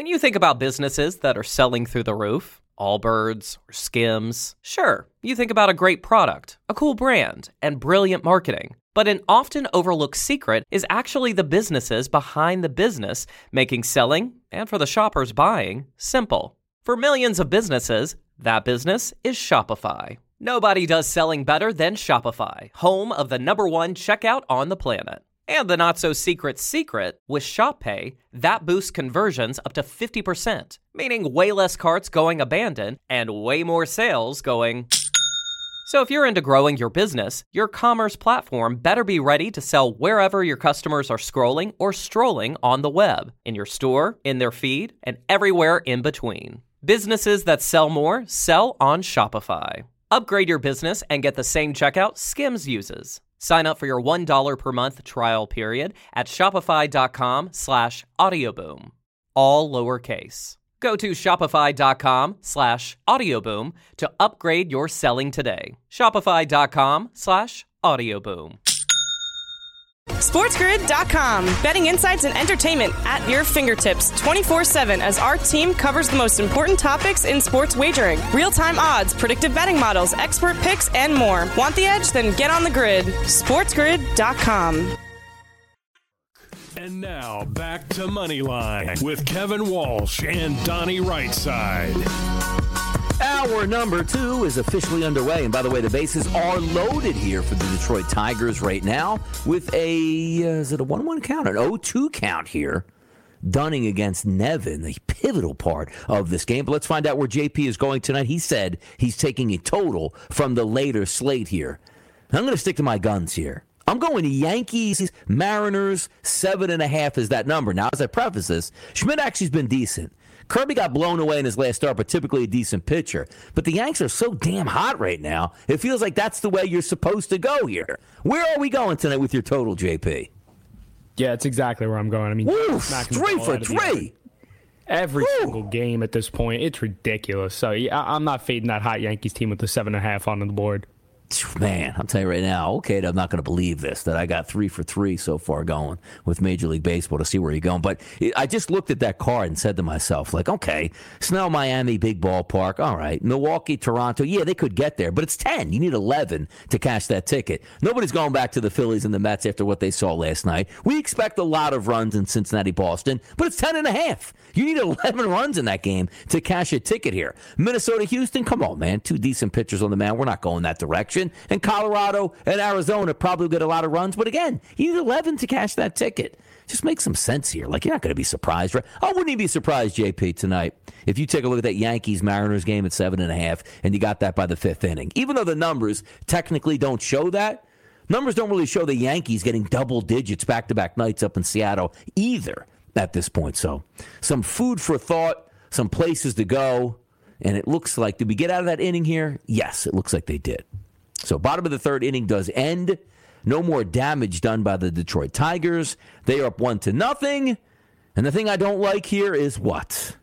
When you think about businesses that are selling through the roof, Allbirds or Skims, sure, you think about a great product, a cool brand, and brilliant marketing. But an often overlooked secret is actually the businesses behind the business making selling, and for the shoppers buying, simple. For millions of businesses, that business is Shopify. Nobody does selling better than Shopify, home of the #1 checkout on the planet. And the not-so-secret secret, with Shop Pay, that boosts conversions up to 50%, meaning way less carts going abandoned and way more sales going... So if you're into growing your business, your commerce platform better be ready to sell wherever your customers are scrolling or strolling on the web, in your store, in their feed, and everywhere in between. Businesses that sell more sell on Shopify. Upgrade your business and get the same checkout Skims uses. Sign up for your $1 per month trial period at shopify.com/audioboom. All lowercase. Go to shopify.com/audioboom to upgrade your selling today. Shopify.com/audioboom. SportsGrid.com. Betting insights and entertainment at your fingertips 24/7 as our team covers the most important topics in sports wagering. Real-time odds, predictive betting models, expert picks, and more. Want the edge? Then get on the grid. SportsGrid.com. And now, back to Moneyline with Kevin Walsh and Donnie Rightside. Hour number 2 is officially underway. And by the way, the bases are loaded here for the Detroit Tigers right now with is it a 1-1 count? An 0-2 count here. Dunning against Nevin, the pivotal part of this game. But let's find out where JP is going tonight. He said he's taking a total from the later slate here. I'm going to stick to my guns here. I'm going to Yankees, Mariners, 7.5 is that number. Now, as I preface this, Schmidt actually's been decent. Kirby got blown away in his last start, but typically a decent pitcher. But the Yanks are so damn hot right now, it feels like that's the way you're supposed to go here. Where are we going tonight with your total, JP? Yeah, it's exactly where I'm going. I mean, 3 for 3. Every single game at this point, it's ridiculous. So yeah, I'm not fading that hot Yankees team with the 7.5 on the board. Man, I'm telling you right now, okay, I'm not going to believe this, that I got 3 for 3 so far going with Major League Baseball to see where you're going. But I just looked at that card and said to myself, like, okay, Snell, Miami, big ballpark. All right, Milwaukee, Toronto, yeah, they could get there. But it's 10. You need 11 to cash that ticket. Nobody's going back to the Phillies and the Mets after what they saw last night. We expect a lot of runs in Cincinnati, Boston, but it's 10.5. You need 11 runs in that game to cash a ticket here. Minnesota, Houston, come on, man. 2 decent pitchers on the mound. We're not going that direction. And Colorado and Arizona probably get a lot of runs. But again, you need 11 to cash that ticket. Just make some sense here. Like, you're not going to be surprised, right? I wouldn't even be surprised, JP, tonight, if you take a look at that Yankees-Mariners game at 7.5 and you got that by the 5th inning. Even though the numbers technically don't show that, numbers don't really show the Yankees getting double digits back-to-back nights up in Seattle either at this point. So some food for thought, some places to go, and it looks like, did we get out of that inning here? Yes, it looks like they did. So bottom of the 3rd inning does end. No more damage done by the Detroit Tigers. They are up 1-0. And the thing I don't like here is what?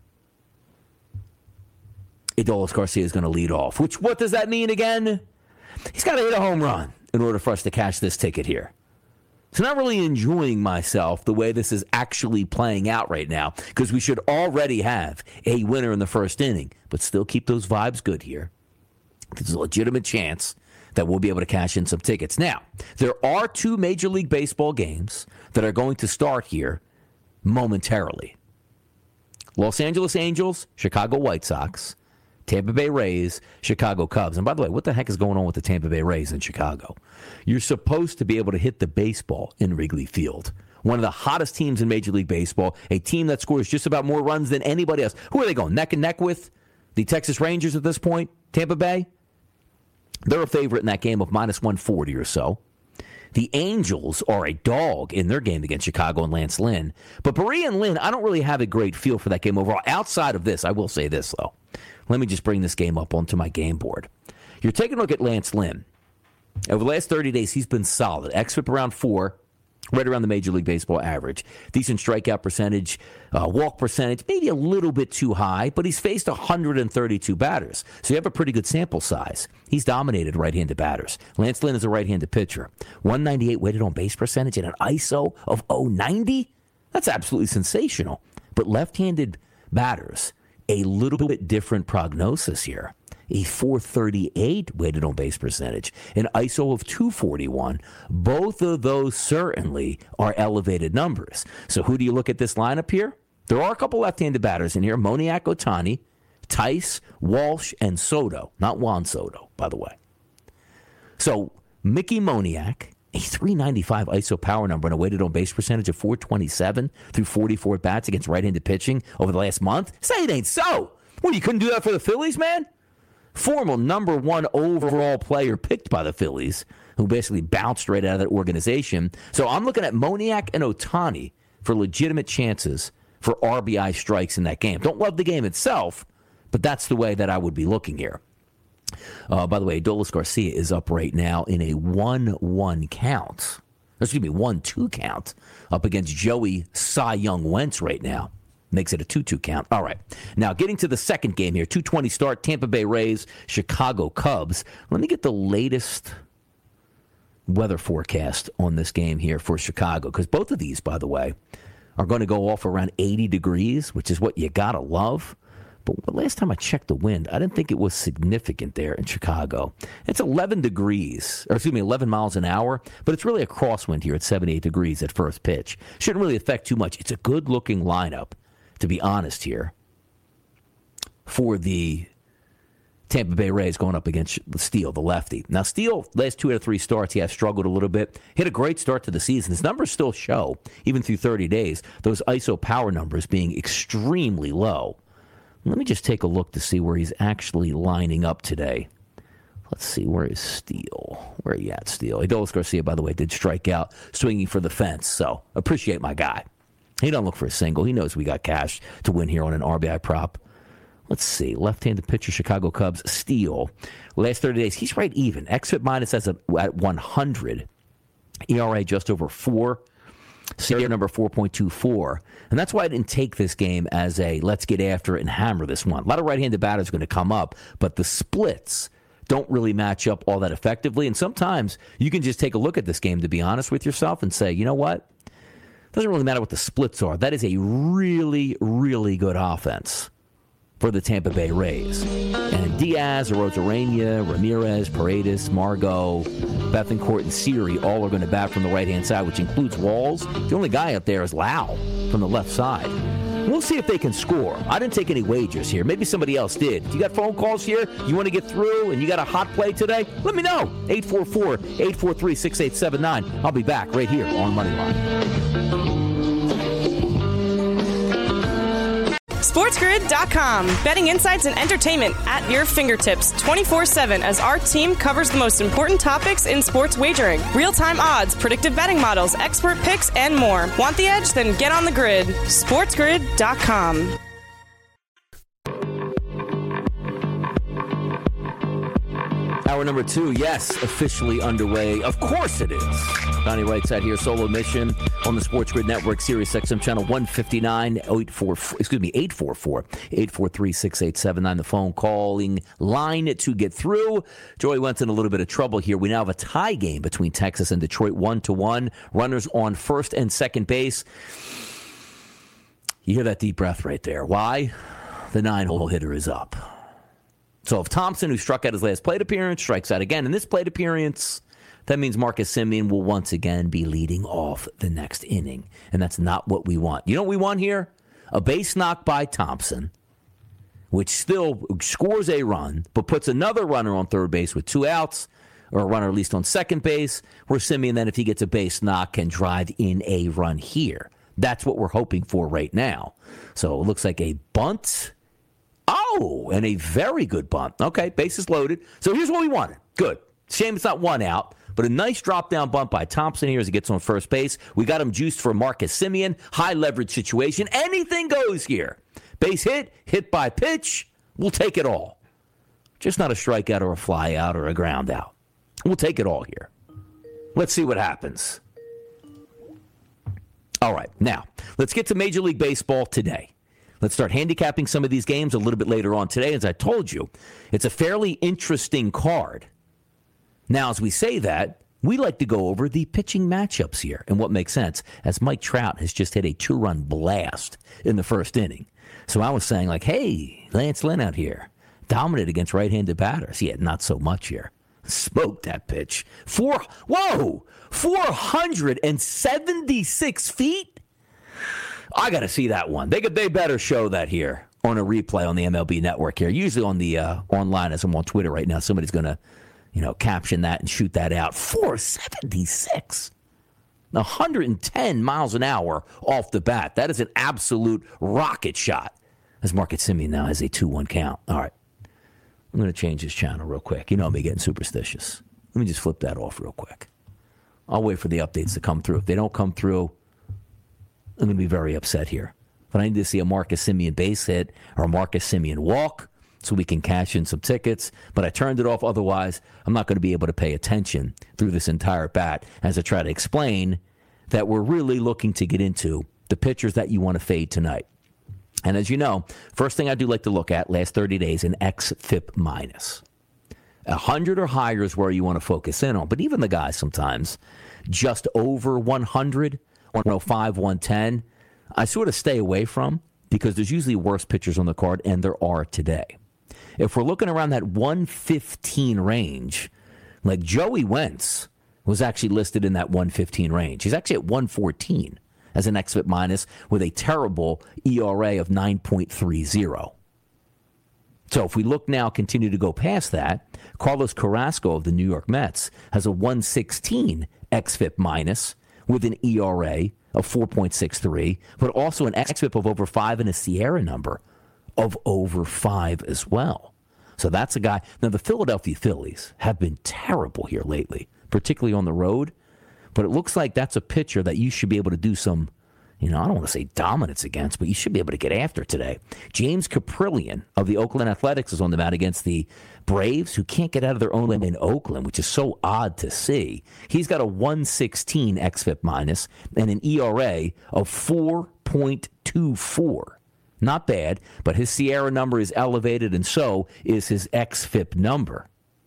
Adolis Garcia is going to lead off. What does that mean again? He's got to hit a home run in order for us to cash this ticket here. So not really enjoying myself the way this is actually playing out right now, because we should already have a winner in the 1st inning, but still keep those vibes good here. There's a legitimate chance that we'll be able to cash in some tickets. Now, there are 2 Major League Baseball games that are going to start here momentarily. Los Angeles Angels, Chicago White Sox, Tampa Bay Rays, Chicago Cubs. And by the way, what the heck is going on with the Tampa Bay Rays in Chicago? You're supposed to be able to hit the baseball in Wrigley Field. One of the hottest teams in Major League Baseball, a team that scores just about more runs than anybody else. Who are they going neck and neck with? The Texas Rangers at this point? Tampa Bay? They're a favorite in that game of -140 or so. The Angels are a dog in their game against Chicago and Lance Lynn. But Berea and Lynn, I don't really have a great feel for that game overall. Outside of this, I will say this, though. Let me just bring this game up onto my game board. You're taking a look at Lance Lynn. Over the last 30 days, he's been solid. xFIP around 4. Right around the Major League Baseball average. Decent strikeout percentage, walk percentage, maybe a little bit too high, but he's faced 132 batters. So you have a pretty good sample size. He's dominated right-handed batters. Lance Lynn is a right-handed pitcher. 198 weighted on base percentage and an ISO of 090? That's absolutely sensational. But left-handed batters. A little bit different prognosis here. A .438 weighted on base percentage, an ISO of 241. Both of those certainly are elevated numbers. So who do you look at this lineup here? There are a couple left-handed batters in here. Moniak, Ohtani, Tice, Walsh, and Soto. Not Juan Soto, by the way. So Mickey Moniak, a .395 ISO power number and a weighted on base percentage of .427 through 44 at-bats against right-handed pitching over the last month. Say it ain't so. Well, you couldn't do that for the Phillies, man? Former number 1 overall player picked by the Phillies, who basically bounced right out of that organization. So I'm looking at Moniak and Ohtani for legitimate chances for RBI strikes in that game. Don't love the game itself, but that's the way that I would be looking here. By the way, Adolis Garcia is up right now in a 1-1 count. Excuse me, 1-2 count up against Joey Cy Young Wentz right now. Makes it a 2-2 count. All right. Now, getting to the second game here, 2:20 start, Tampa Bay Rays, Chicago Cubs. Let me get the latest weather forecast on this game here for Chicago, because both of these, by the way, are going to go off around 80 degrees, which is what you got to love. But last time I checked the wind, I didn't think it was significant there in Chicago. It's 11 miles an hour, but it's really a crosswind here at 78 degrees at first pitch. Shouldn't really affect too much. It's a good-looking lineup, to be honest here, for the Tampa Bay Rays going up against Steele, the lefty. Now, Steele, last 2 out of 3 starts, he has struggled a little bit. Hit a great start to the season. His numbers still show, even through 30 days, those ISO power numbers being extremely low. Let me just take a look to see where he's actually lining up today. Let's see, where is Steele? Where are you at, Steele? Adolis Garcia, by the way, did strike out swinging for the fence, so appreciate my guy. He don't look for a single. He knows we got cash to win here on an RBI prop. Let's see, left-handed pitcher, Chicago Cubs, Steele. Last 30 days, he's right even. XFIP minus at 100. ERA just over 4. Serial number 4.24. And that's why I didn't take this game as a let's get after it and hammer this one. A lot of right-handed batters are going to come up, but the splits don't really match up all that effectively. And sometimes you can just take a look at this game, to be honest with yourself, and say, you know what? It doesn't really matter what the splits are. That is a really, really good offense for the Tampa Bay Rays. And Diaz, Arozarena, Ramirez, Paredes, Margot, Bethancourt, and Siri all are going to bat from the right-hand side, which includes Walls. The only guy up there is Lau from the left side. We'll see if they can score. I didn't take any wagers here. Maybe somebody else did. If you got phone calls here, you want to get through, and you got a hot play today, let me know. 844-843-6879. I'll be back right here on Moneyline. SportsGrid.com. Betting insights and entertainment at your fingertips 24/7 as our team covers the most important topics in sports wagering. Real-time odds, predictive betting models, expert picks, and more. Want the edge? Then get on the grid. SportsGrid.com. Hour number 2, yes, officially underway. Of course it is. Donnie Wrightside here, solo mission on the Sports Grid Network, Sirius XM channel 159, 844-843-6879. The phone calling line to get through. Joey went in a little bit of trouble here. We now have a tie game between Texas and Detroit, 1-1. Runners on first and second base. You hear that deep breath right there. Why? The 9-hole hitter is up. So if Thompson, who struck out his last plate appearance, strikes out again in this plate appearance, that means Marcus Semien will once again be leading off the next inning. And that's not what we want. You know what we want here? A base knock by Thompson, which still scores a run, but puts another runner on third base with 2 outs, or a runner at least on second base, where Semien then, if he gets a base knock, can drive in a run here. That's what we're hoping for right now. So it looks like a bunt. Oh, and a very good bunt. Okay, bases loaded. So here's what we wanted. Good. Shame it's not 1 out, but a nice drop-down bunt by Thompson here as he gets on first base. We got him juiced for Marcus Semien. High leverage situation. Anything goes here. Base hit by pitch. We'll take it all. Just not a strikeout or a fly out or a ground out. We'll take it all here. Let's see what happens. All right, now, let's get to Major League Baseball today. Let's start handicapping some of these games a little bit later on today. As I told you, it's a fairly interesting card. Now, as we say that, we like to go over the pitching matchups here and what makes sense, as Mike Trout has just hit a 2-run blast in the first inning. So I was saying, like, hey, Lance Lynn out here, dominant against right-handed batters. Yeah, not so much here. Smoked that pitch. 476 feet? I got to see that one. They better show that here on a replay on the MLB Network here. Usually on the online, as I'm on Twitter right now, somebody's going to, caption that and shoot that out. 476. 110 miles an hour off the bat. That is an absolute rocket shot. As Marcus Semien now has a 2-1 count. All right. I'm going to change this channel real quick. You know me getting superstitious. Let me just flip that off real quick. I'll wait for the updates to come through. If they don't come through, I'm going to be very upset here. But I need to see a Marcus Semien base hit or a Marcus Semien walk so we can cash in some tickets. But I turned it off. Otherwise, I'm not going to be able to pay attention through this entire bat as I try to explain that we're really looking to get into the pitchers that you want to fade tonight. And as you know, first thing I do like to look at last 30 days, an XFIP minus. 100 or higher is where you want to focus in on. But even the guys sometimes just over 100, 105, 110, I sort of stay away from because there's usually worse pitchers on the card, and there are today. If we're looking around that 115 range, like Joey Wentz was actually listed in that 115 range. He's actually at 114 as an XFIP minus with a terrible ERA of 9.30. So if we look now, continue to go past that, Carlos Carrasco of the New York Mets has a 116 XFIP minus with an ERA of 4.63, but also an XFIP of over 5 and a Sierra number of over 5 as well. So that's a guy. Now, the Philadelphia Phillies have been terrible here lately, particularly on the road. But it looks like that's a pitcher that you should be able to do some, I don't want to say dominance against, but you should be able to get after today. James Caprillion of the Oakland Athletics is on the mat against the Braves, who can't get out of their own lane in Oakland, which is so odd to see. He's got a 116 XFIP minus and an ERA of 4.24. Not bad, but his Sierra number is elevated, and so is his XFIP number.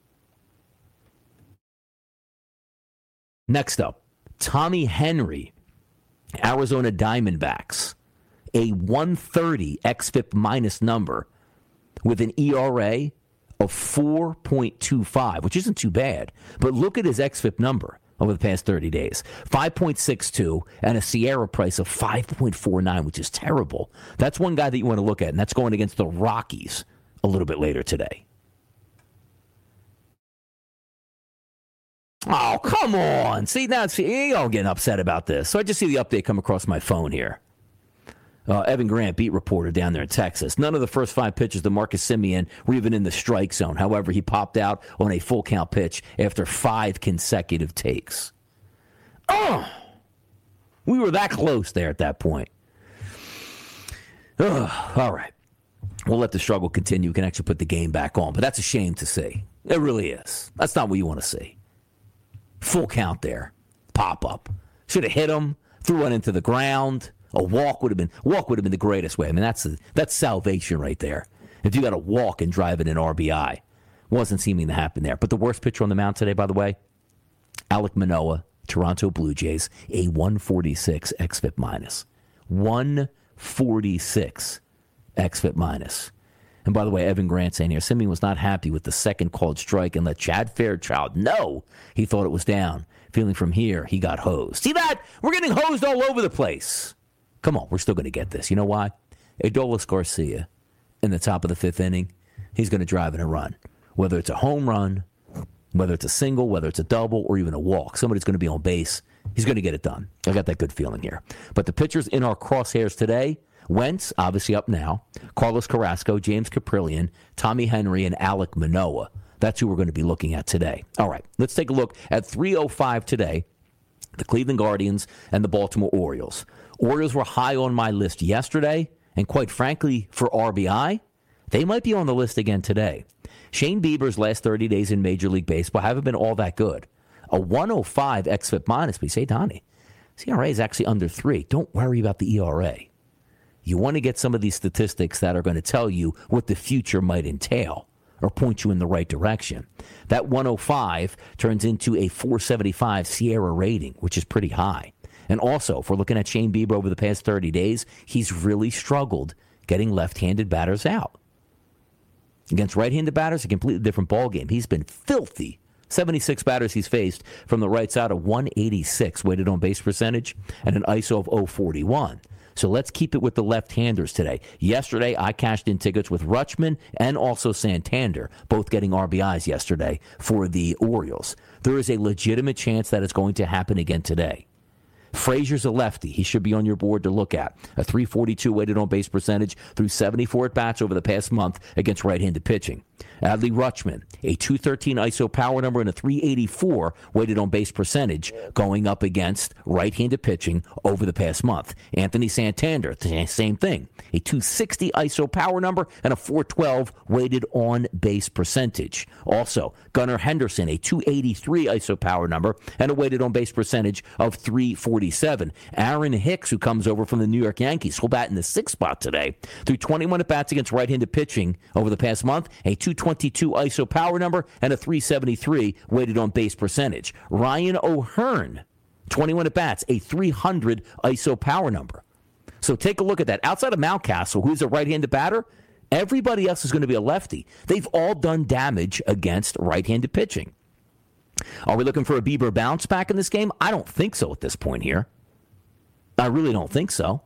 Next up, Tommy Henry, Arizona Diamondbacks, a 130 XFIP minus number with an ERA of 4.25, which isn't too bad. But look at his XFIP number over the past 30 days, 5.62 and a Sierra price of 5.49, which is terrible. That's one guy that you want to look at, and that's going against the Rockies a little bit later today. Oh, come on. See, now you're all getting upset about this. So I just see the update come across my phone here. Evan Grant, beat reporter down there in Texas. None of the first 5 pitches to Marcus Semien were even in the strike zone. However, he popped out on a full count pitch after 5 consecutive takes. Oh, we were that close there at that point. All right. We'll let the struggle continue. We can actually put the game back on. But that's a shame to see. It really is. That's not what you want to see. Full count there. Pop up. Should have hit him. Threw one into the ground. A walk would have been the greatest way. I mean, that's salvation right there. If you got to walk and drive it in RBI. Wasn't seeming to happen there. But the worst pitcher on the mound today, by the way, Alek Manoah, Toronto Blue Jays, a 146 XFIP minus. 146 XFIP minus. And by the way, Evan Grant saying here, Semien was not happy with the second called strike and let Chad Fairchild know he thought it was down. Feeling from here, he got hosed. See that? We're getting hosed all over the place. Come on, we're still going to get this. You know why? Adolis Garcia in the top of the 5th inning, he's going to drive in a run. Whether it's a home run, whether it's a single, whether it's a double, or even a walk. Somebody's going to be on base. He's going to get it done. I got that good feeling here. But the pitchers in our crosshairs today, Wentz, obviously up now, Carlos Carrasco, James Caprillion, Tommy Henry, and Alek Manoah. That's who we're going to be looking at today. All right, let's take a look at 3:05 today, the Cleveland Guardians and the Baltimore Orioles. Orioles were high on my list yesterday, and quite frankly, for RBI, they might be on the list again today. Shane Bieber's last 30 days in Major League Baseball haven't been all that good. A 105 XFIP minus, but you say, Donnie, ERA is actually under 3. Don't worry about the ERA. You want to get some of these statistics that are going to tell you what the future might entail or point you in the right direction. That 105 turns into a 475 Sierra rating, which is pretty high. And also, if we're looking at Shane Bieber over the past 30 days, he's really struggled getting left-handed batters out. Against right-handed batters, a completely different ballgame. He's been filthy. 76 batters he's faced from the right side, of 186 weighted on base percentage and an ISO of 041. So let's keep it with the left-handers today. Yesterday, I cashed in tickets with Rutschman and also Santander, both getting RBIs yesterday for the Orioles. There is a legitimate chance that it's going to happen again today. Frazier's a lefty. He should be on your board to look at. A 342 weighted on base percentage through 74 at-bats over the past month against right-handed pitching. Adley Rutschman, a 213 ISO power number and a 384 weighted on base percentage going up against right-handed pitching over the past month. Anthony Santander, same thing. A 260 ISO power number and a 412 weighted on base percentage. Also, Gunnar Henderson, a 283 ISO power number and a weighted on base percentage of 347. Aaron Hicks, who comes over from the New York Yankees, will bat in the 6th spot today. Through 21 at-bats against right-handed pitching over the past month, a 222 ISO power number and a 373 weighted on base percentage. Ryan O'Hearn, 21 at-bats, a 300 ISO power number. So take a look at that. Outside of Mountcastle, who's a right-handed batter, everybody else is going to be a lefty. They've all done damage against right-handed pitching. Are we looking for a Bieber bounce back in this game? I don't think so at this point here. I really don't think so.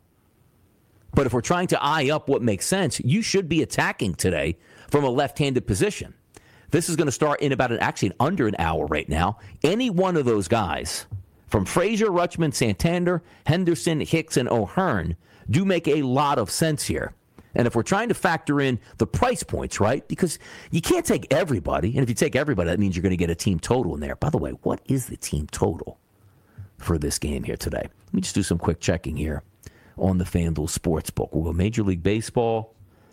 But if we're trying to eye up what makes sense, you should be attacking today from a left-handed position. This is going to start in about under an hour right now. Any one of those guys, from Frazier, Rutschman, Santander, Henderson, Hicks, and O'Hearn, do make a lot of sense here. And if we're trying to factor in the price points, right, because you can't take everybody, and if you take everybody, that means you're going to get a team total in there. By the way, what is the team total for this game here today? Let me just do some quick checking here on the FanDuel Sportsbook. We'll go Major League Baseball,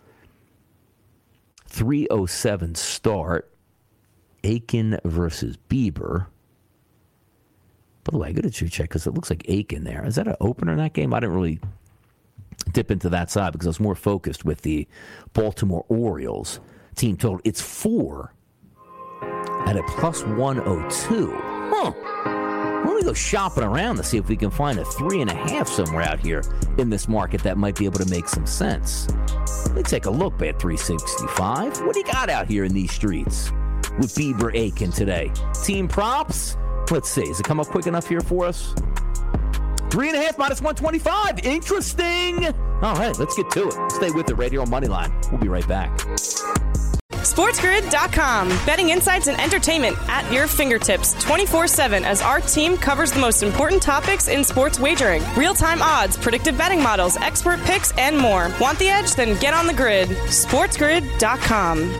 3:07 start, Aiken versus Bieber. By the way, I got to check because it looks like Aiken there. Is that an opener in that game? I didn't really dip into that side because I was more focused with the Baltimore Orioles team total. It's 4 at a plus 102. Huh. Let me go shopping around to see if we can find a 3.5 somewhere out here in this market that might be able to make some sense. Let me take a look, Bet 365. What do you got out here in these streets with Bieber Aiken today? Team props? Let's see. Does it come up quick enough here for us? 3.5 minus 125. Interesting. All right, let's get to it. Stay with it right here on Moneyline. We'll be right back. SportsGrid.com. Betting insights and entertainment at your fingertips 24/7 as our team covers the most important topics in sports wagering. Real-time odds, predictive betting models, expert picks, and more. Want the edge? Then get on the grid. SportsGrid.com.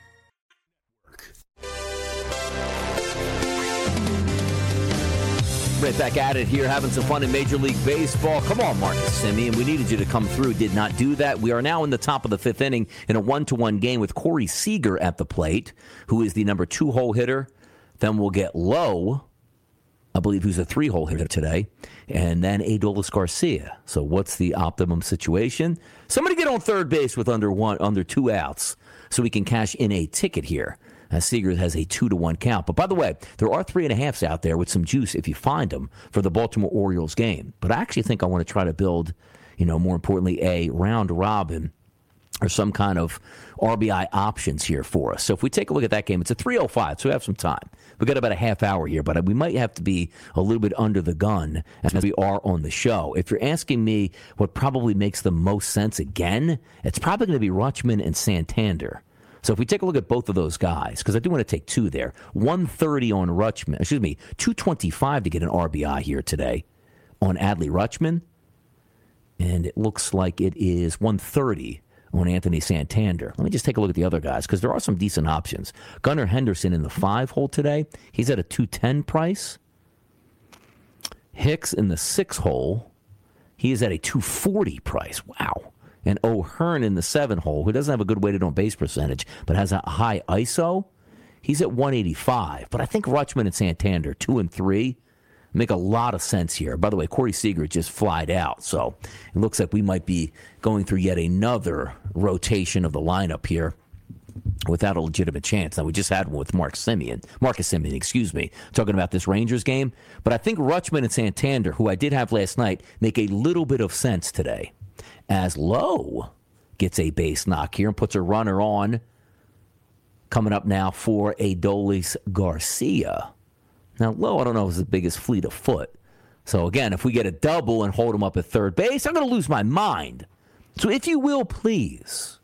Right back at it here, having some fun in Major League Baseball. Come on, Marcus Semien. We needed you to come through. Did not do that. We are now in the top of the 5th inning in a 1-1 game with Corey Seager at the plate, who is the number 2-hole hitter. Then we'll get Lowe, I believe, who's a 3-hole hitter today, and then Adolis Garcia. So what's the optimum situation? Somebody get on third base with under 2 outs so we can cash in a ticket here. Seager has a 2-1 count. But by the way, there are 3.5s out there with some juice if you find them for the Baltimore Orioles game. But I actually think I want to try to build, more importantly, a round robin or some kind of RBI options here for us. So if we take a look at that game, it's a 3:05, so we have some time. We've got about a half hour here, but we might have to be a little bit under the gun as we are on the show. If you're asking me what probably makes the most sense again, it's probably going to be Rutschman and Santander. So if we take a look at both of those guys, because I do want to take 2 there, 130 on Rutschman, 225 to get an RBI here today on Adley Rutschman, and it looks like it is 130 on Anthony Santander. Let me just take a look at the other guys, because there are some decent options. Gunnar Henderson in the 5-hole today, he's at a 210 price. Hicks in the 6-hole, he is at a 240 price. Wow. And O'Hearn in the 7-hole, who doesn't have a good weighted on base percentage, but has a high ISO, he's at 185. But I think Rutschman and Santander, 2 and 3, make a lot of sense here. By the way, Corey Seager just flied out, so it looks like we might be going through yet another rotation of the lineup here without a legitimate chance. Now, we just had one with Marcus Semien, talking about this Rangers game. But I think Rutschman and Santander, who I did have last night, make a little bit of sense today. As Lowe gets a base knock here and puts a runner on. Coming up now for Adolis Garcia. Now, Lowe, I don't know if it's the biggest fleet of foot. So, again, if we get a double and hold him up at third base, I'm going to lose my mind. So, if you will, please.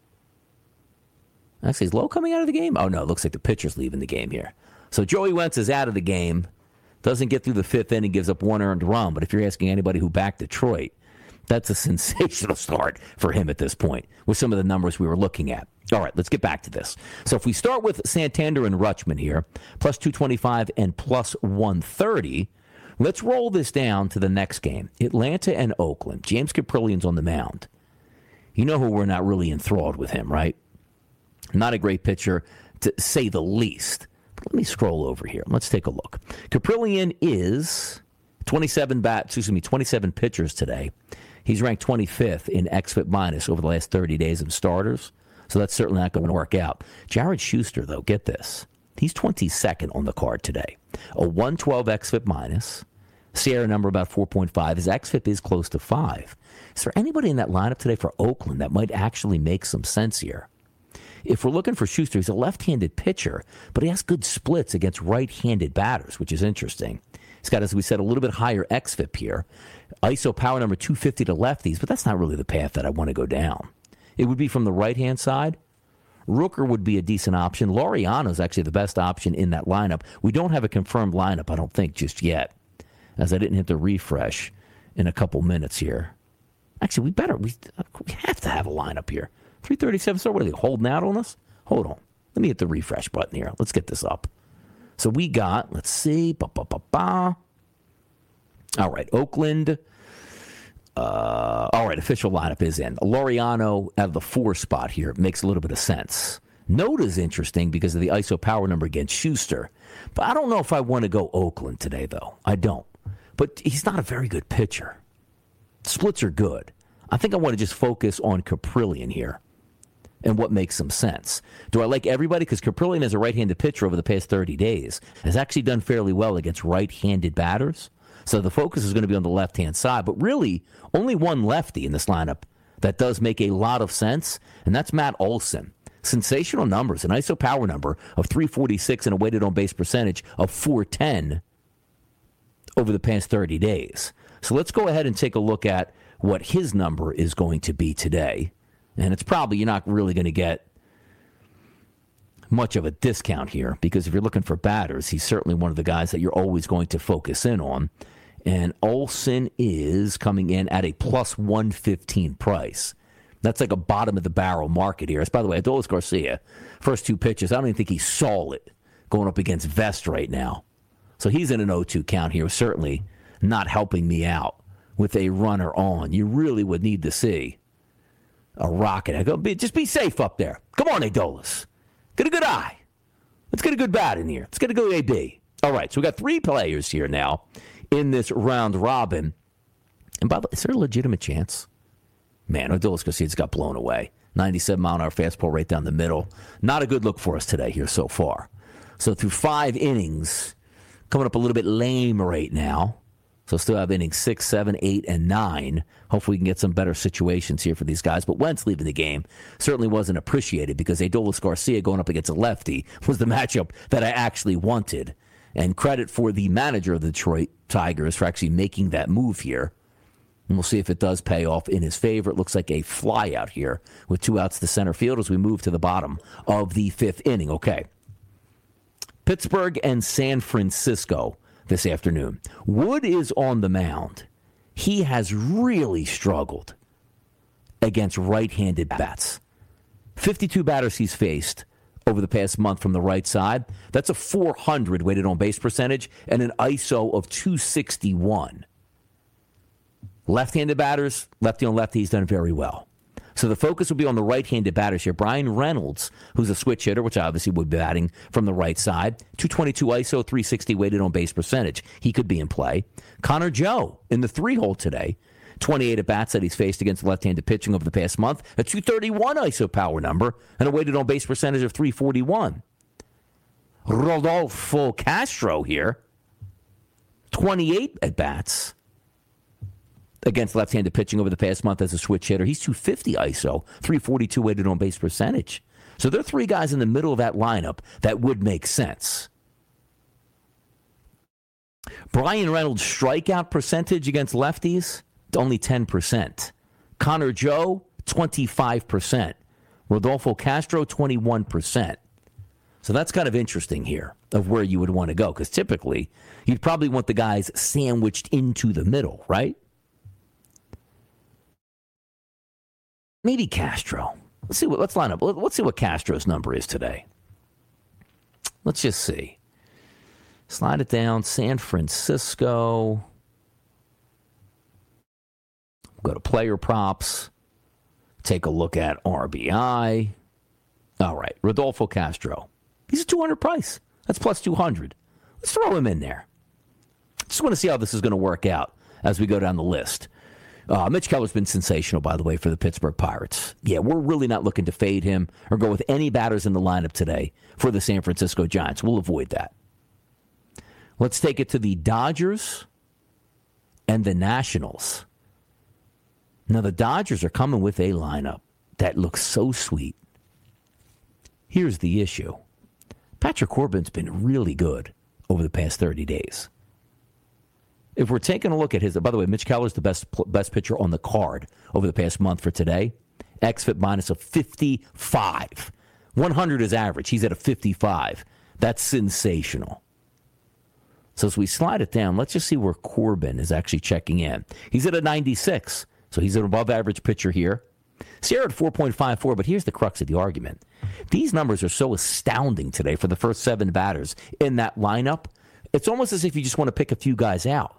Actually, is Lowe coming out of the game? Oh, no, it looks like the pitcher's leaving the game here. So, Joey Wentz is out of the game. Doesn't get through the fifth inning, gives up one earned run. But if you're asking anybody who backed Detroit, that's a sensational start for him at this point with some of the numbers we were looking at. All right, let's get back to this. So if we start with Santander and Rutschman here, plus 225 and plus 130, let's roll this down to the next game. Atlanta and Oakland. James Caprillian's on the mound. You know who we're not really enthralled with him, right? Not a great pitcher, to say the least. But let me scroll over here. Let's take a look. Caprillian is 27 pitchers today. He's ranked 25th in xFIP minus over the last 30 days of starters. So that's certainly not going to work out. Jared Schuster, though, get this. He's 22nd on the card today. A 112 xFIP minus. Sierra number about 4.5. His xFIP is close to 5. Is there anybody in that lineup today for Oakland that might actually make some sense here? If we're looking for Schuster, he's a left-handed pitcher, but he has good splits against right-handed batters, which is interesting. He's got, as we said, a little bit higher xFIP here. ISO power number 250 to lefties, but that's not really the path that I want to go down. It would be from the right-hand side. Rooker would be a decent option. Laureano is actually the best option in that lineup. We don't have a confirmed lineup, I don't think, just yet, as I didn't hit the refresh in a couple minutes here. Actually, we have to have a lineup here. 337, so what are they, holding out on us? Hold on. Let me hit the refresh button here. Let's get this up. So we got, let's see, All right, Oakland. All right, official lineup is in. Laureano out of the 4 spot here makes a little bit of sense. Noda's interesting because of the ISO power number against Schuster. But I don't know if I want to go Oakland today, though. I don't. But he's not a very good pitcher. Splits are good. I think I want to just focus on Caprillian here and what makes some sense. Do I like everybody? Because Caprillian, as a right-handed pitcher over the past 30 days, has actually done fairly well against right-handed batters. So the focus is going to be on the left-hand side. But really, only one lefty in this lineup that does make a lot of sense, and that's Matt Olson. Sensational numbers, an ISO power number of 346 and a weighted on-base percentage of 410 over the past 30 days. So let's go ahead and take a look at what his number is going to be today. And it's probably, you're not really going to get much of a discount here, because if you're looking for batters, he's certainly one of the guys that you're always going to focus in on. And Olson is coming in at a plus 115 price. That's like a bottom of the barrel market here. By the way, Adolis Garcia, first 2 pitches, I don't even think he saw it going up against Vest right now. So he's in an 0-2 count here, certainly not helping me out with a runner on. You really would need to see a rocket. Just be safe up there. Come on, Adolis. Get a good eye. Let's get a good bat in here. Let's get a good AB. All right, so we got 3 players here now in this round robin. And by the way, is there a legitimate chance? Man, Adolis Garcia's got blown away. 97-mile-an-hour fastball right down the middle. Not a good look for us today here so far. So through 5 innings, coming up a little bit lame right now. So still have innings 6, 7, 8, and 9. Hopefully we can get some better situations here for these guys. But Wentz leaving the game certainly wasn't appreciated, because Adolis Garcia going up against a lefty was the matchup that I actually wanted. And credit for the manager of the Detroit Tigers for actually making that move here. And we'll see if it does pay off in his favor. It looks like a fly out here with 2 outs to center field as we move to the bottom of the 5th inning. Okay. Pittsburgh and San Francisco this afternoon. Wood is on the mound. He has really struggled against right-handed bats. 52 batters he's faced over the past month from the right side. That's a 400 weighted on base percentage and an ISO of 261. Left-handed batters, lefty on lefty, he's done very well. So the focus will be on the right-handed batters here. Brian Reynolds, who's a switch hitter, which obviously would be batting from the right side. 222 ISO, 360 weighted on base percentage. He could be in play. Connor Joe in the 3-hole today. 28 at-bats that he's faced against left-handed pitching over the past month. A 231 ISO power number and a weighted on base percentage of 341. Rodolfo Castro here. 28 at-bats. against left-handed pitching over the past month as a switch hitter. He's 250 ISO, 342 weighted on base percentage. So there are three guys in the middle of that lineup that would make sense. Brian Reynolds' strikeout percentage against lefties, only 10%. Connor Joe, 25%. Rodolfo Castro, 21%. So that's kind of interesting here of where you would want to go, because typically you'd probably want the guys sandwiched into the middle, right? Maybe Castro. Let's line up. Let's see what Castro's number is today. Let's just see. Slide it down. San Francisco. Go to player props. Take a look at RBI. All right. Rodolfo Castro. He's a 200 price. That's plus 200. Let's throw him in there. Just want to see how this is going to work out as we go down the list. Mitch Keller's been sensational, by the way, for the Pittsburgh Pirates. Yeah, we're really not looking to fade him or go with any batters in the lineup today for the San Francisco Giants. We'll avoid that. Let's take it to the Dodgers and the Nationals. Now, the Dodgers are coming with a lineup that looks so sweet. Here's the issue. Patrick Corbin's been really good over the past 30 days. If we're taking a look at his, by the way, Mitch Keller's the best pitcher on the card over the past month for today. xFIP minus a 55. 100 is average. He's at a 55. That's sensational. So as we slide it down, let's just see where Corbin is actually checking in. He's at a 96, so he's an above-average pitcher here. Sierra at 4.54, but here's the crux of the argument. These numbers are so astounding today for the first 7 batters in that lineup. It's almost as if you just want to pick a few guys out.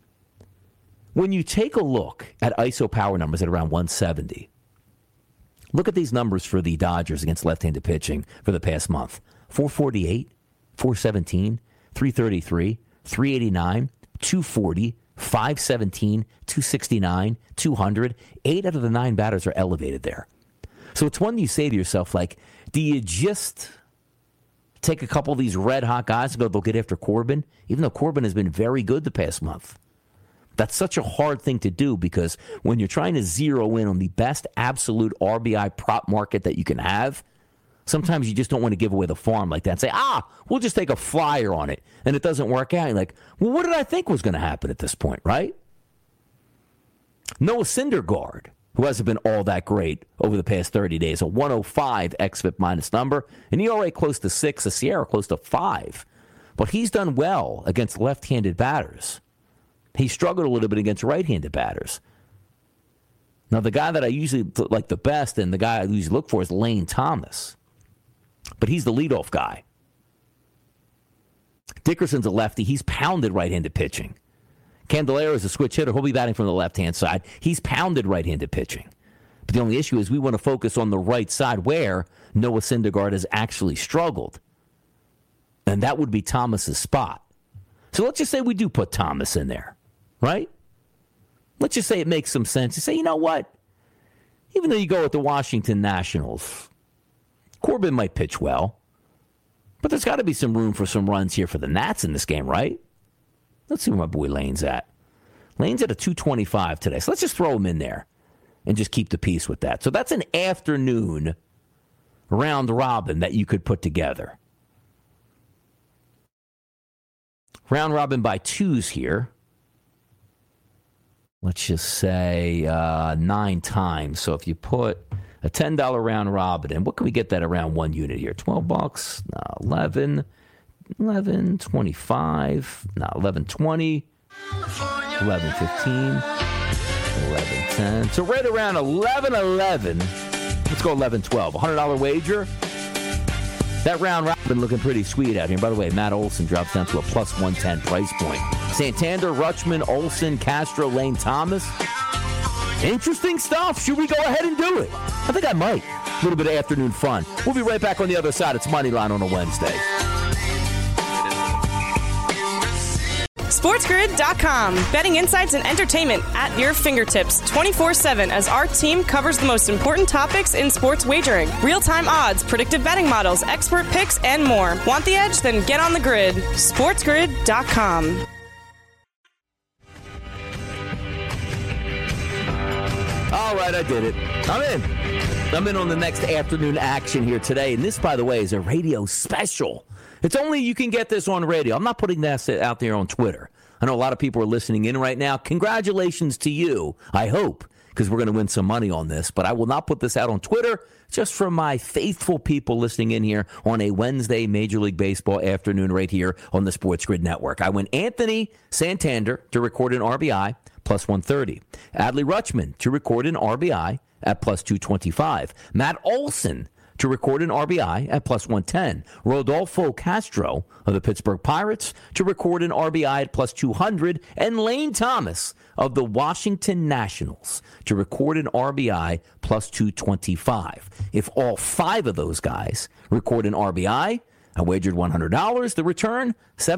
When you take a look at ISO power numbers at around 170, look at these numbers for the Dodgers against left-handed pitching for the past month. 448, 417, 333, 389, 240, 517, 269, 200. 8 out of the 9 batters are elevated there. So it's one you say to yourself, like, do you just take a couple of these red-hot guys and go, they'll get after Corbin? Even though Corbin has been very good the past month. That's such a hard thing to do, because when you're trying to zero in on the best absolute RBI prop market that you can have, sometimes you just don't want to give away the farm like that and say, we'll just take a flyer on it, and it doesn't work out. You're like, well, what did I think was going to happen at this point, right? Noah Syndergaard, who hasn't been all that great over the past 30 days, a 105 xFIP minus number, an ERA close to 6, a Sierra close to 5. But he's done well against left-handed batters. He struggled a little bit against right-handed batters. Now, the guy that I usually like the best and the guy I usually look for is Lane Thomas. But he's the leadoff guy. Dickerson's a lefty. He's pounded right-handed pitching. Candelario is a switch hitter. He'll be batting from the left-hand side. He's pounded right-handed pitching. But the only issue is we want to focus on the right side where Noah Syndergaard has actually struggled. And that would be Thomas's spot. So let's just say we do put Thomas in there, right? Let's just say it makes some sense. You say, you know what? Even though you go with the Washington Nationals, Corbin might pitch well, but there's got to be some room for some runs here for the Nats in this game, right? Let's see where my boy Lane's at. Lane's at a 225 today, so let's just throw him in there and just keep the peace with that. So that's an afternoon round robin that you could put together. Round robin by 2s here. Let's just say 9 times. So if you put a $10 round robin in, what can we get that around 1 unit here? $12? No, 11, 25, no, 11.20, 11.15, 11.10. So right around 11.11. Let's go 11.12. $100 wager. That round robin looking pretty sweet out here. By the way, Matt Olson drops down to a plus 110 price point. Santander, Rutschman, Olson, Castro, Lane Thomas. Interesting stuff. Should we go ahead and do it? I think I might. A little bit of afternoon fun. We'll be right back on the other side. It's Moneyline on a Wednesday. SportsGrid.com. Betting insights and entertainment at your fingertips 24/7 as our team covers the most important topics in sports wagering. Real-time odds, predictive betting models, expert picks, and more. Want the edge? Then get on the grid. SportsGrid.com. All right, I did it. I'm in on the next afternoon action here today. And this, by the way, is a radio special. It's only you can get this on radio. I'm not putting that out there on Twitter. I know a lot of people are listening in right now. Congratulations to you, I hope, because we're going to win some money on this. But I will not put this out on Twitter, just for my faithful people listening in here on a Wednesday Major League Baseball afternoon right here on the Sports Grid Network. I went Anthony Santander to record an RBI, plus 130. Adley Rutschman to record an RBI at plus 225. Matt Olson to record an RBI at plus 110. Rodolfo Castro of the Pittsburgh Pirates to record an RBI at plus 200. And Lane Thomas of the Washington Nationals to record an RBI plus 225. If all five of those guys record an RBI, I wagered $100. The return,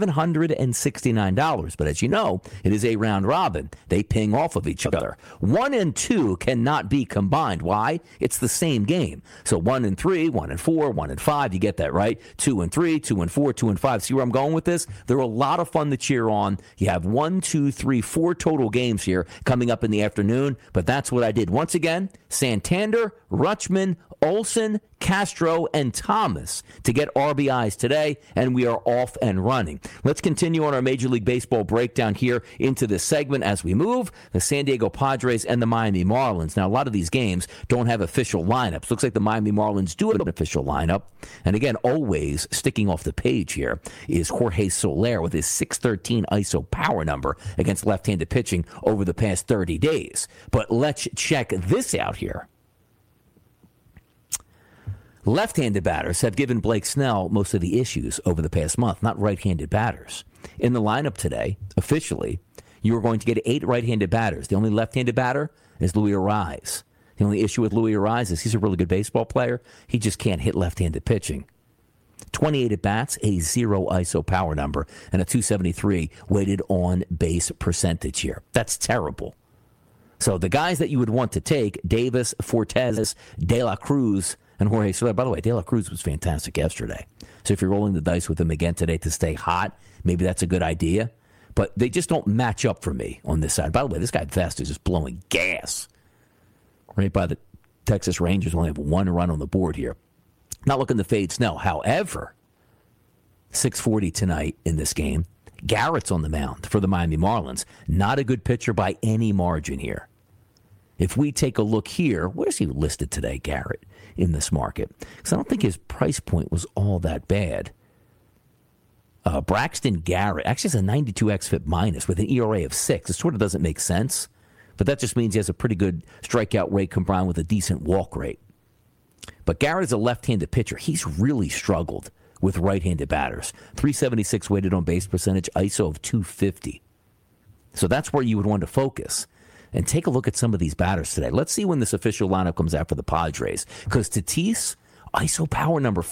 $769. But as you know, it is a round robin. They ping off of each other. 1 and 2 cannot be combined. Why? It's the same game. So 1 and 3, 1 and 4, 1 and 5. You get that, right? 2 and 3, 2 and 4, 2 and 5. See where I'm going with this? They're a lot of fun to cheer on. You have 1, 2, 3, 4 total games here coming up in the afternoon. But that's what I did. Once again, Santander, Rutschman, Olson, Castro, and Thomas to get RBIs today, and we are off and running. Let's continue on our Major League Baseball breakdown here into this segment as we move. The San Diego Padres and the Miami Marlins. Now, a lot of these games don't have official lineups. Looks like the Miami Marlins do have an official lineup. And again, always sticking off the page here is Jorge Soler with his 613 ISO power number against left-handed pitching over the past 30 days. But let's check this out here. Left-handed batters have given Blake Snell most of the issues over the past month, not right-handed batters. In the lineup today, officially, you are going to get 8 right-handed batters. The only left-handed batter is Luis Arraez. The only issue with Luis Arraez is he's a really good baseball player. He just can't hit left-handed pitching. 28 at-bats, a 0 ISO power number, and a 273 weighted on base percentage here. That's terrible. So the guys that you would want to take, Davis, Fortes, De La Cruz, and Jorge Soler. By the way, De La Cruz was fantastic yesterday. So if you're rolling the dice with him again today to stay hot, maybe that's a good idea. But they just don't match up for me on this side. By the way, this guy Vest is just blowing gas. Right by the Texas Rangers only have 1 run on the board here. Not looking to fade Snell. However, 640 tonight in this game. Garrett's on the mound for the Miami Marlins. Not a good pitcher by any margin here. If we take a look here, where's he listed today, Garrett, in this market? Because I don't think his price point was all that bad. Braxton Garrett actually has a 92 xFIP minus with an ERA of 6. It sort of doesn't make sense, but that just means he has a pretty good strikeout rate combined with a decent walk rate. But Garrett is a left-handed pitcher. He's really struggled with right-handed batters. 376 weighted on base percentage, ISO of 250. So that's where you would want to focus. And take a look at some of these batters today. Let's see when this official lineup comes out for the Padres. Because Tatis, ISO power number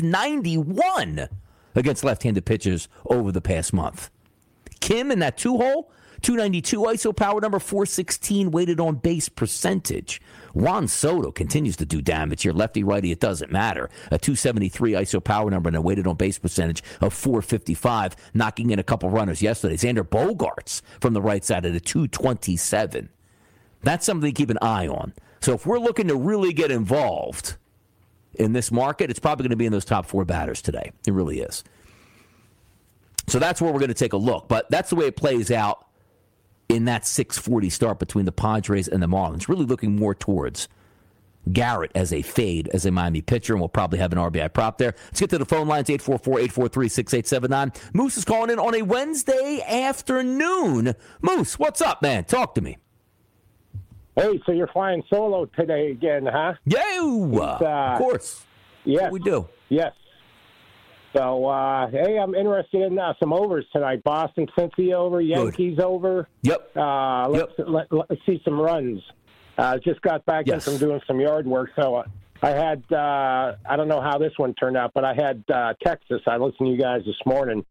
591 against left-handed pitchers over the past month. Kim in that 2-hole, 292 ISO power number, 416 weighted on base percentage. Juan Soto continues to do damage here. Lefty-righty, it doesn't matter. A 273 ISO power number and a weighted on base percentage of 455, knocking in a couple runners yesterday. Xander Bogaerts from the right side at a 227. That's something to keep an eye on. So if we're looking to really get involved in this market, it's probably going to be in those top 4 batters today. It really is. So that's where we're going to take a look. But that's the way it plays out in that 640 start between the Padres and the Marlins. Really looking more towards Garrett as a fade, as a Miami pitcher, and we'll probably have an RBI prop there. Let's get to the phone lines, 844-843-6879. Moose is calling in on a Wednesday afternoon. Moose, what's up, man? Talk to me. Hey, so you're flying solo today again, huh? Yeah, of course. Yes. What we do. Yes. So, hey, I'm interested in some overs tonight. Boston, Cincy over, Yankees over. Yep. Let's see some runs. Just got back in from doing some yard work. So I had, I don't know how this one turned out, but I had Texas. I listened to you guys this morning.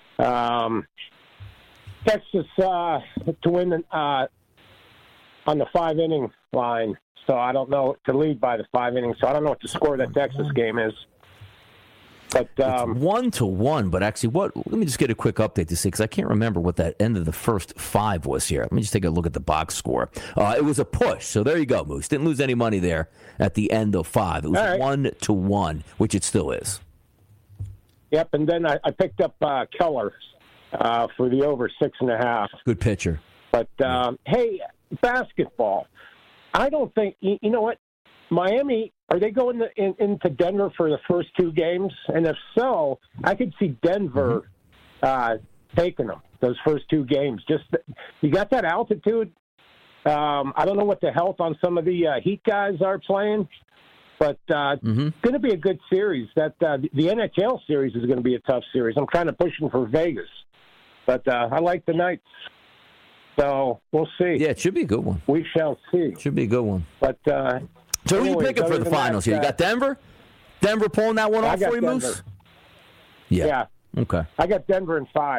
Texas to win on the 5-inning line. So I don't know, to lead by the 5 innings. So I don't know what the score of that Texas game is. But it's 1-1, but actually, let me just get a quick update to see, because I can't remember what that end of the first 5 was here. Let me just take a look at the box score. It was a push, so there you go, Moose. Didn't lose any money there at the end of 5. It was 1-1, which it still is. Yep, and then I picked up Keller for the over 6.5. Good pitcher. But, hey, basketball. I don't think, you know what, Miami, are they going into Denver for the first 2 games? And if so, I could see Denver taking them, those first 2 games. Just you got that altitude. I don't know what the health on some of the Heat guys are playing, but it's going to be a good series. The NHL series is going to be a tough series. I'm kind of pushing for Vegas, but I like the Knights. So we'll see. Yeah, it should be a good one. We shall see. Should be a good one. But so who are you picking for the finals here? You got Denver? Denver pulling that one off for you, Denver. Moose? Yeah. Okay. I got Denver in 5.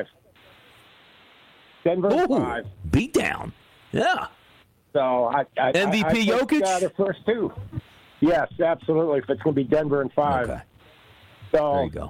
Denver in 5. Beat down. Yeah. So I MVP Jokic? The first 2. Yes, absolutely. If it's going to be Denver in 5. Okay. So there you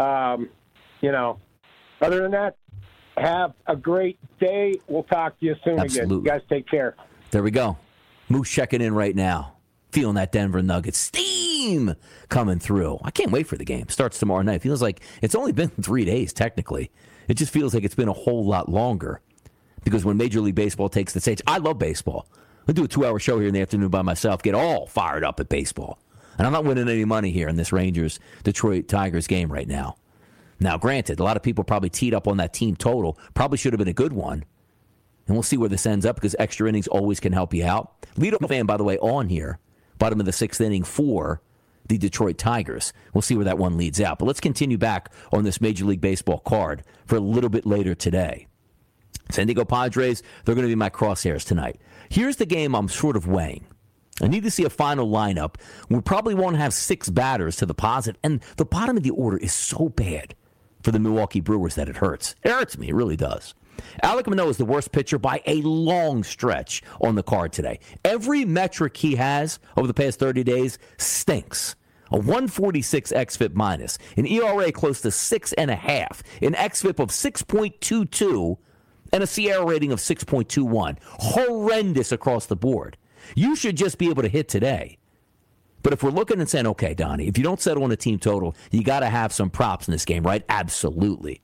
go. Other than that, have a great day. We'll talk to you soon again. You guys take care. There we go. Moose checking in right now. Feeling that Denver Nuggets steam coming through. I can't wait for the game. Starts tomorrow night. Feels like it's only been 3 days, technically. It just feels like it's been a whole lot longer. Because when Major League Baseball takes the stage, I love baseball. I do a 2-hour show here in the afternoon by myself, get all fired up at baseball. And I'm not winning any money here in this Rangers-Detroit Tigers game right now. Now, granted, a lot of people probably teed up on that team total. Probably should have been a good one. And we'll see where this ends up, because extra innings always can help you out. Leadoff fan, by the way, on here. Bottom of the 6th inning for the Detroit Tigers. We'll see where that one leads out. But let's continue back on this Major League Baseball card for a little bit later today. San Diego Padres, they're going to be my crosshairs tonight. Here's the game I'm sort of weighing. I need to see a final lineup. We probably won't have 6 batters to the positive. And the bottom of the order is so bad for the Milwaukee Brewers that it hurts. It hurts me. It really does. Alek Manoah is the worst pitcher by a long stretch on the card today. Every metric he has over the past 30 days stinks. A 146 xFIP minus, an ERA close to 6.5, an xFIP of 6.22, and a Sierra rating of 6.21. Horrendous across the board. You should just be able to hit today. But if we're looking and saying, okay, Donnie, if you don't settle on a team total, you got to have some props in this game, right? Absolutely.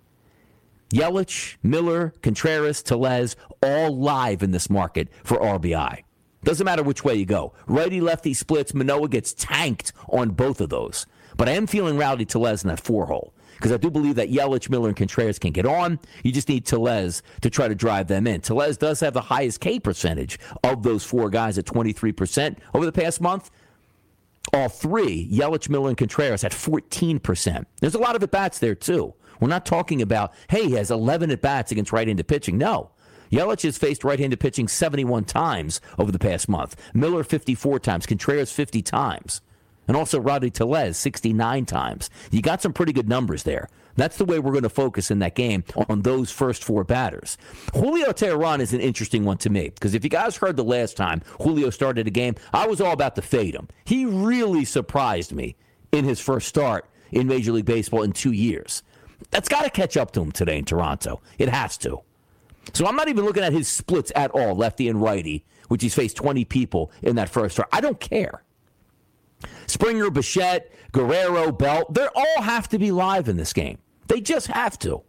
Yelich, Miller, Contreras, Tellez, all live in this market for RBI. Doesn't matter which way you go. Righty-lefty splits, Manoah gets tanked on both of those. But I am feeling Rowdy Tellez in that 4-hole, because I do believe that Yelich, Miller, and Contreras can get on. You just need Tellez to try to drive them in. Tellez does have the highest K percentage of those 4 guys at 23% over the past month. All 3, Yelich, Miller, and Contreras at 14%. There's a lot of at-bats there, too. We're not talking about, hey, he has 11 at-bats against right-handed pitching. No. Yelich has faced right-handed pitching 71 times over the past month. Miller 54 times. Contreras 50 times. And also Rowdy Tellez 69 times. You got some pretty good numbers there. That's the way we're going to focus in that game, on those first 4 batters. Julio Teheran is an interesting one to me, because if you guys heard the last time Julio started a game, I was all about to fade him. He really surprised me in his first start in Major League Baseball in 2 years. That's got to catch up to him today in Toronto. It has to. So I'm not even looking at his splits at all, lefty and righty, which he's faced 20 people in that first start. I don't care. Springer, Bichette, Guerrero, Belt, they all have to be live in this game. They just have to.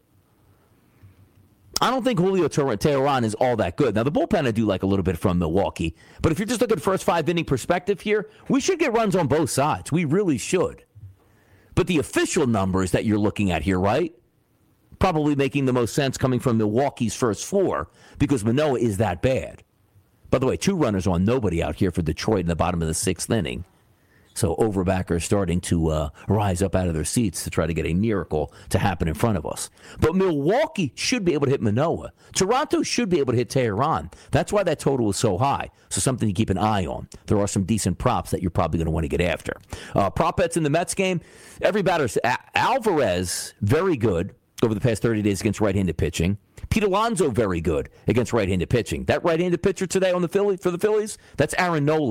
I don't think Julio Teheran is all that good. Now, the bullpen I do like a little bit from Milwaukee, but if you're just looking at first 5-inning perspective here, we should get runs on both sides. We really should. But the official numbers that you're looking at here, right? Probably making the most sense coming from Milwaukee's first 4, because Manoah is that bad. By the way, 2 runners on, nobody out here for Detroit in the bottom of the 6th inning. So overbackers starting to rise up out of their seats to try to get a miracle to happen in front of us. But Milwaukee should be able to hit Manoah. Toronto should be able to hit Teheran. That's why that total is so high. So something to keep an eye on. There are some decent props that you're probably going to want to get after. Prop bets in the Mets game. Every batter, Alvarez, very good over the past 30 days against right-handed pitching. Pete Alonso, very good against right-handed pitching. That right-handed pitcher today on for the Phillies, that's Aaron Nola.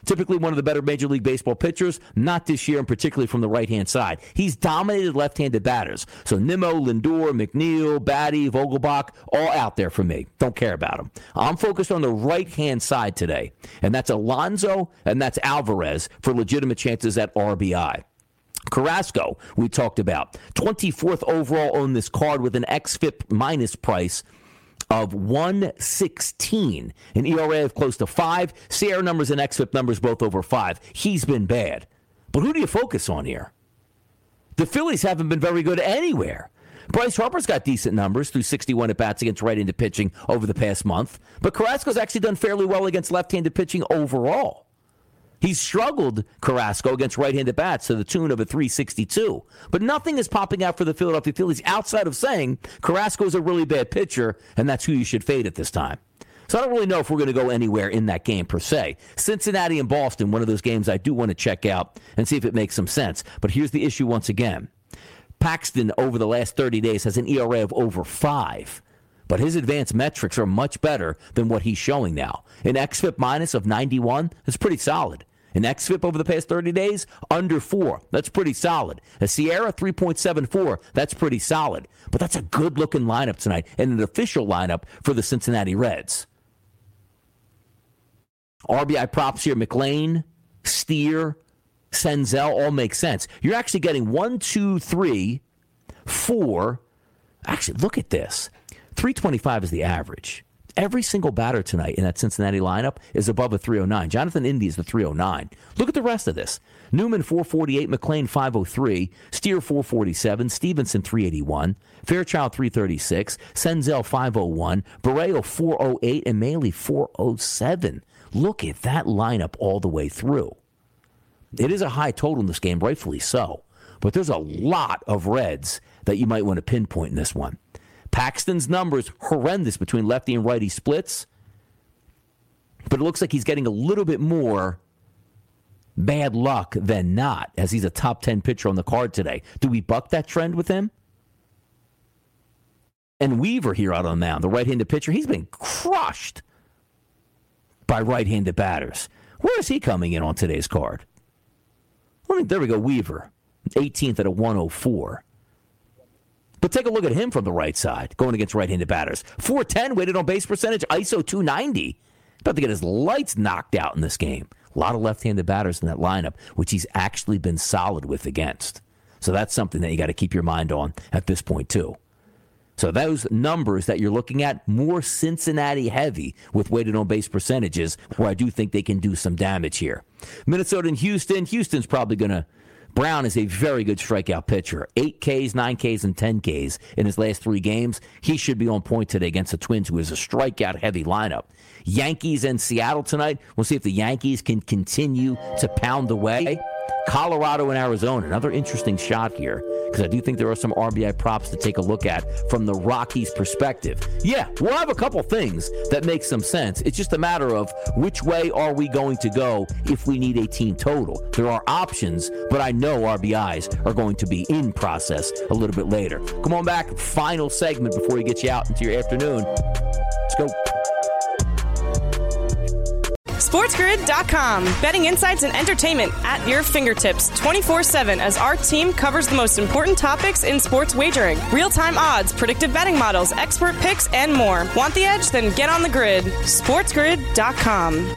Typically one of the better Major League Baseball pitchers, not this year, and particularly from the right-hand side. He's dominated left-handed batters. So Nimmo, Lindor, McNeil, Batty, Vogelbach, all out there for me. Don't care about them. I'm focused on the right-hand side today, and that's Alonso and that's Alvarez for legitimate chances at RBI. Carrasco, we talked about, 24th overall on this card with an xFIP minus price of 116, an ERA of close to 5. Sierra numbers and xFIP numbers both over 5. He's been bad. But who do you focus on here? The Phillies haven't been very good anywhere. Bryce Harper's got decent numbers through 61 at-bats against right-handed pitching over the past month. But Carrasco's actually done fairly well against left-handed pitching overall. He's struggled, Carrasco, against right-handed bats to the tune of a 362. But nothing is popping out for the Philadelphia Phillies outside of saying Carrasco is a really bad pitcher, and that's who you should fade at this time. So I don't really know if we're going to go anywhere in that game per se. Cincinnati and Boston, one of those games I do want to check out and see if it makes some sense. But here's the issue once again. Paxton, over the last 30 days, has an ERA of over 5. But his advanced metrics are much better than what he's showing now. An xFIP minus of 91 is pretty solid. An xFIP over the past 30 days, under 4. That's pretty solid. A Sierra, 3.74. That's pretty solid. But that's a good-looking lineup tonight, and an official lineup for the Cincinnati Reds. RBI props here, McLean, Steer, Senzel, all make sense. You're actually getting 1, 2, 3, 4. Actually, look at this. 325 is the average. Every single batter tonight in that Cincinnati lineup is above a 309. Jonathan Indy is the 309. Look at the rest of this. Newman, 448. McLean, 503. Steer, 447. Stevenson, 381. Fairchild, 336. Senzel, 501. Barreo, 408. And Maley, 407. Look at that lineup all the way through. It is a high total in this game, rightfully so. But there's a lot of Reds that you might want to pinpoint in this one. Paxton's numbers, horrendous between lefty and righty splits. But it looks like he's getting a little bit more bad luck than not, as he's a top 10 pitcher on the card today. Do we buck that trend with him? And Weaver here out on the mound, the right-handed pitcher, he's been crushed by right-handed batters. Where is he coming in on today's card? There we go, Weaver, 18th at a 104. But take a look at him from the right side, going against right-handed batters. 410, weighted on base percentage, ISO 290. About to get his lights knocked out in this game. A lot of left-handed batters in that lineup, which he's actually been solid with against. So that's something that you got to keep your mind on at this point, too. So those numbers that you're looking at, more Cincinnati heavy with weighted on base percentages, where I do think they can do some damage here. Minnesota and Houston. Houston's probably going to... Brown is a very good strikeout pitcher. 8 Ks, 9 Ks, and 10 Ks in his last 3 games. He should be on point today against the Twins, who is a strikeout-heavy lineup. Yankees and Seattle tonight. We'll see if the Yankees can continue to pound away. Colorado and Arizona, another interesting shot here, because I do think there are some RBI props to take a look at from the Rockies' perspective. Yeah, we'll have a couple things that make some sense. It's just a matter of which way are we going to go if we need a team total. There are options, but I know RBIs are going to be in process a little bit later. Come on back, final segment before we get you out into your afternoon. Let's go. SportsGrid.com. Betting insights and entertainment at your fingertips 24/7 as our team covers the most important topics in sports wagering. Real-time odds, predictive betting models, expert picks, and more. Want the edge? Then get on the grid. SportsGrid.com.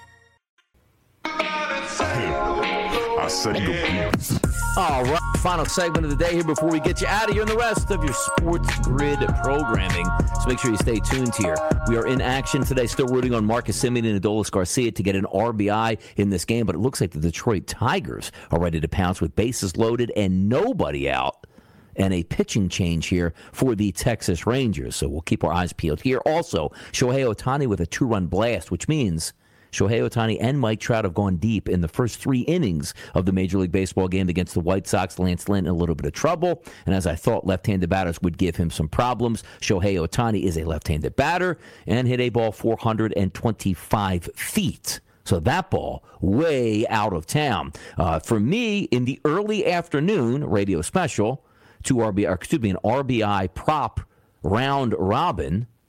I said go. All right, final segment of the day here before we get you out of here and the rest of your Sports Grid programming. So make sure you stay tuned here. We are in action today, still rooting on Marcus Semien and Adolis Garcia to get an RBI in this game, but it looks like the Detroit Tigers are ready to pounce with bases loaded and nobody out. And a pitching change here for the Texas Rangers. So we'll keep our eyes peeled here. Also, Shohei Ohtani with a 2-run blast, which means Shohei Ohtani and Mike Trout have gone deep in the first 3 innings of the Major League Baseball game against the White Sox. Lance Lynn in a little bit of trouble. And as I thought, left-handed batters would give him some problems. Shohei Ohtani is a left-handed batter and hit a ball 425 feet. So that ball way out of town. For me, in the early afternoon radio special, an RBI prop round robin,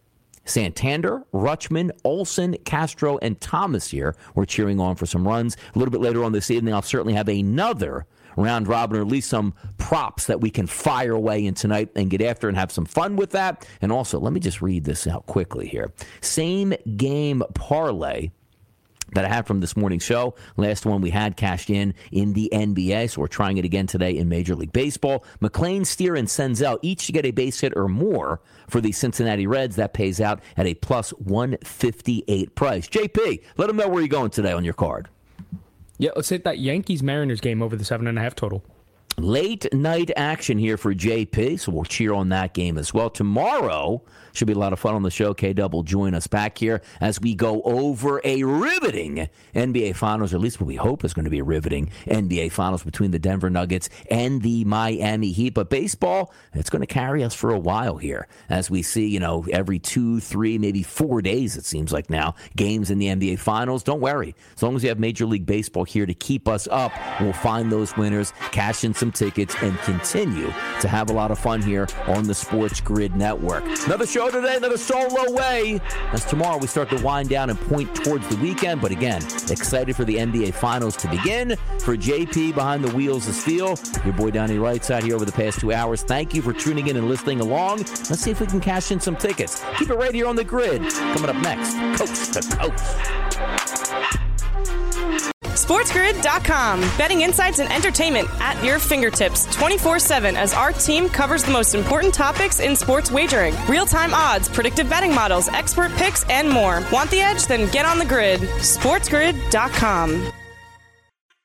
Santander, Rutschman, Olsen, Castro, and Thomas here. We're cheering on for some runs. A little bit later on this evening, I'll certainly have another round robin, or at least some props that we can fire away in tonight and get after and have some fun with that. And also, let me just read this out quickly here. Same game parlay that I had from this morning's show. Last one we had cashed in the NBA, so we're trying it again today in Major League Baseball. McLean, Steer, and Senzel each to get a base hit or more for the Cincinnati Reds. That pays out at a plus 158 price. JP, let them know where you're going today on your card. Yeah, let's hit that Yankees-Mariners game over the 7.5 total. Late night action here for JP, so we'll cheer on that game as well. Tomorrow should be a lot of fun on the show. K-Dub will join us back here as we go over a riveting NBA Finals, or at least what we hope is going to be a riveting NBA Finals between the Denver Nuggets and the Miami Heat. But baseball, it's going to carry us for a while here as we see, every 2, 3, maybe 4 days, it seems like now, games in the NBA Finals. Don't worry. As long as you have Major League Baseball here to keep us up, we'll find those winners, cash in some tickets, and continue to have a lot of fun here on the Sports Grid Network. Another show today, another solo way, as tomorrow we start to wind down and point towards the weekend. But again, excited for the NBA Finals to begin. For JP behind the wheels of steel, your boy Donnie Rightside here over the past 2 hours. Thank you for tuning in and listening along. Let's see if we can cash in some tickets. Keep it right here on the grid. Coming up next, Coast to Coast. SportsGrid.com. Betting insights and entertainment at your fingertips 24/7 as our team covers the most important topics in sports wagering. Real-time odds, predictive betting models, expert picks, and more. Want the edge? Then get on the grid. SportsGrid.com.